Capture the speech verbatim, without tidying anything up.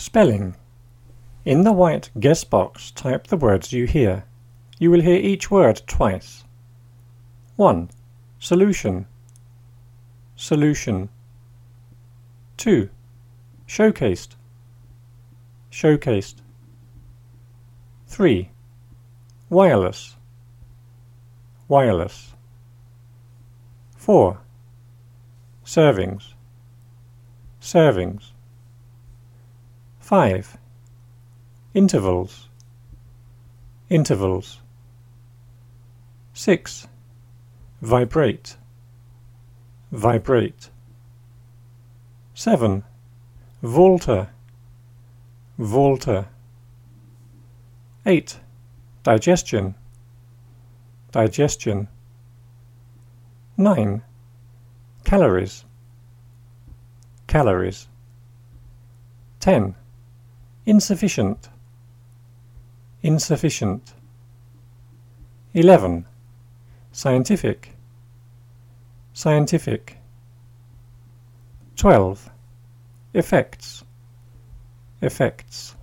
Spelling. In the white guess box, type the words you hear. You will hear each word twice. one. Solution. Solution. two. Showcased. Showcased. three. Wireless. Wireless. four. Servings. Servings. five. Intervals. Intervals. six. Vibrate. Vibrate. seven. Vaulter. Vaulter. eight. Digestion. Digestion. nine. Calories. Calories. ten. Insufficient. Insufficient. eleven. Scientific. Scientific. twelve. Effects. Effects.